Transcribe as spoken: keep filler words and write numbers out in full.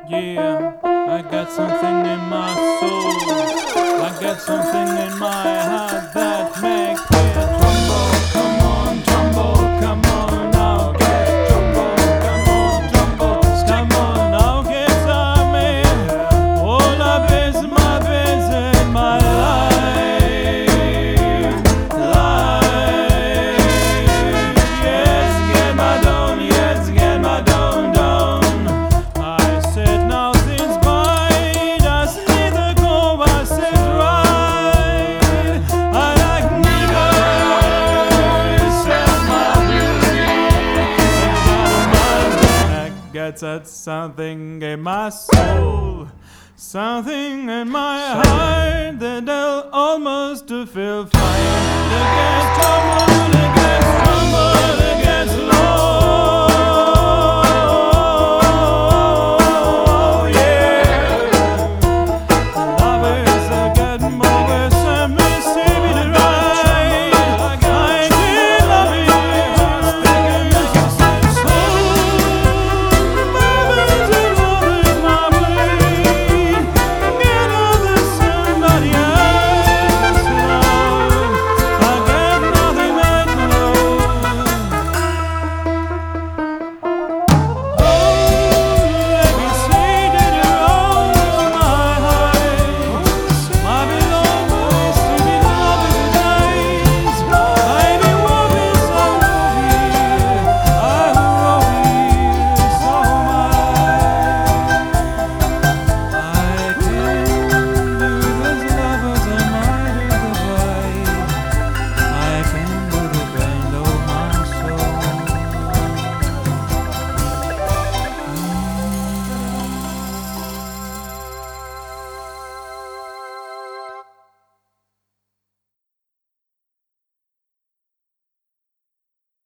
Yeah, I got something in my soul. I got something in my heart that makes me tremble. Come on, tremble, come on now, get tremble. Come on, tremble, come on now, get some me. All I base my base in my life, life. Yes, get my down, yes, get my down, down. I said nothing's right, I see the go, I said right. I like neither, said my beauty. I got that something in my soul, something in my heart that I'll almost feel fine. To get trouble, to get trouble.